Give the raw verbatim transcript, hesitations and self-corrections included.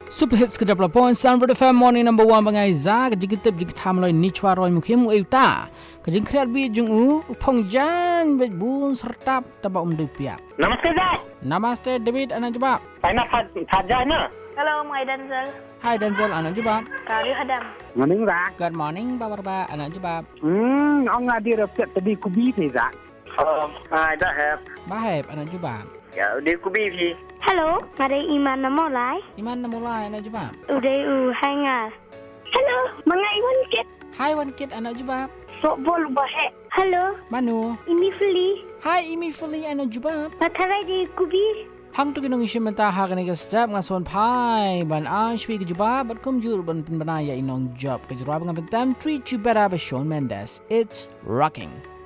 Super hits ke double point Sunford F M morning number one bangai za ke jigitip jig tham loi ni chwa roi mukhim u ta ke jing kreat bi jung u phong jan bet bun sertap taba um dui piak. Namaste Zak. Namaste David anak jawab. Saya nak saja na. Hello, my Denzel. Hai Denzel anak jawab. Kari Hadam. Morning Zak. Good morning baba baba anak jawab. Hmm, orang ada resep tadi kubi ni Zak. Oh, I don't have. Baheb anak jawab. Ya, dia kubi ni. Hello, ngade Iman namolai. Iman na mulai anak jawab. Uday u hangal. Hello, mga Iwan kit. Hai wan kid anak jawab. Sok bol bahe. Hello, Manu. ini Fli. Hai imi fully anak jawab. Matarai di kubi. Hang tu kinong isim menta ha kani ka step ngason pai ban ash pi ke jawab bat kum jur ban penbanaya inong job ke jawab ngam pentam treat you better by Shawn Mendes. It's rocking.